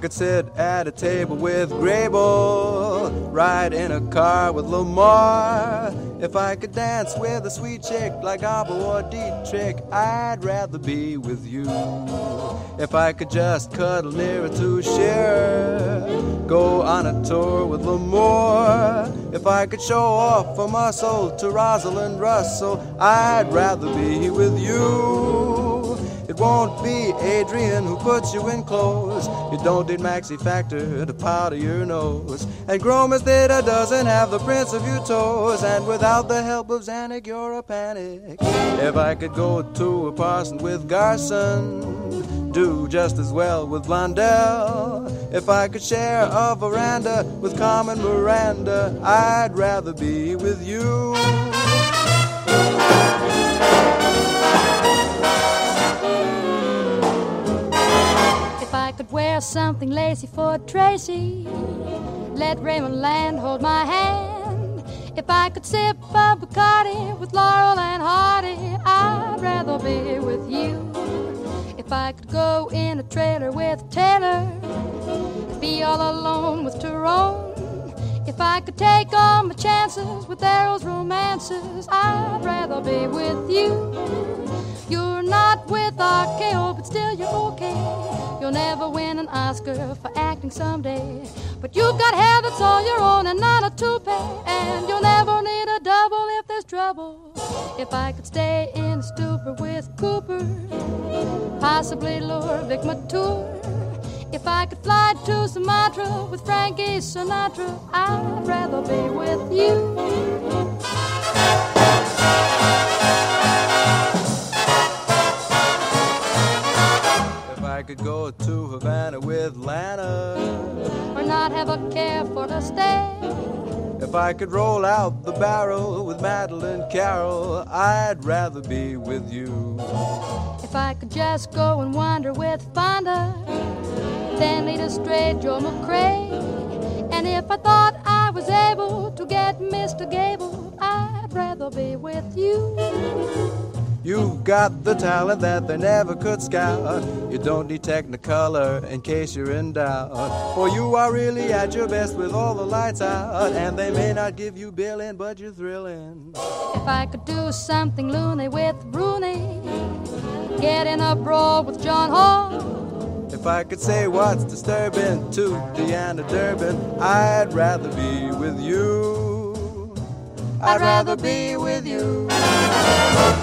could sit at a table with Grable, ride in a car with Lamar, if I could dance with a sweet chick like Abba or Dietrich, I'd rather be with you. If I could just cuddle nearer to Cher, go on a tour with L'Amour, if I could show off a muscle to Rosalind Russell, I'd rather be with you. It won't be Adrian who puts you in clothes. You don't need Maxi Factor to powder your nose. And Gromas Theater doesn't have the Prince of Your Toes. And without the help of Xanax, you're a panic. If I could go to a parson with Garson, do just as well with Blondell. If I could share a veranda with Carmen Miranda, I'd rather be with you. If I could wear something lacy for Tracy, let Raymond Land hold my hand. If I could sip a Bacardi with Laurel and Hardy, I'd rather be with you. If I could go in a trailer with Taylor, be all alone with Tyrone. If I could take all my chances with Errol's romances, I'd rather be with you. You're not with RKO, but still you're okay. You'll never win an Oscar for acting someday, but you've got hair that's all your own and not a toupee, and you'll never need a double if there's trouble. If I could stay in a stupor with Cooper, possibly lure Vic Mature. If I could fly to Sumatra with Frankie Sinatra, I'd rather be with you. If I could go to Havana with Lana, or not have a care for a stay. If I could roll out the barrel with Madeline Carroll, I'd rather be with you. If I could just go and wander with Fonda, then lead a stray Joe McRae. And if I thought I was able to get Mr. Gable, I'd rather be with you. You've got the talent that they never could scout. You don't need Technicolor in case you're in doubt. For you are really at your best with all the lights out. And they may not give you billing, but you're thrilling. If I could do something loony with Rooney, get in a brawl with John Hall. If I could say what's disturbing to Deanna Durbin, I'd rather be with you. I'd rather be with you.